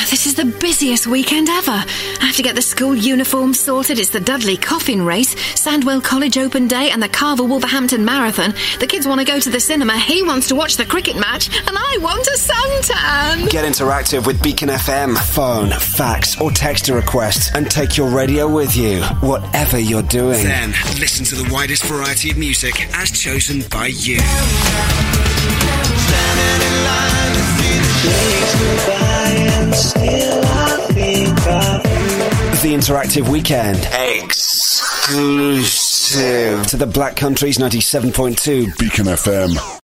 This is the busiest weekend ever. I have to get the school uniform sorted. It's the Dudley Coffin Race, Sandwell College Open Day, and the Carver Wolverhampton Marathon. The kids want to go to the cinema, he wants to watch the cricket match, and I want a suntan. Get interactive with Beacon FM. Phone, fax, or text a request, and take your radio with you, whatever you're doing. Then, listen to the widest variety of music as chosen by you. Standing in line to see the days go by, and still I think of you. The Interactive Weekend. Exclusive to the Black Country's 97.2 Beacon FM.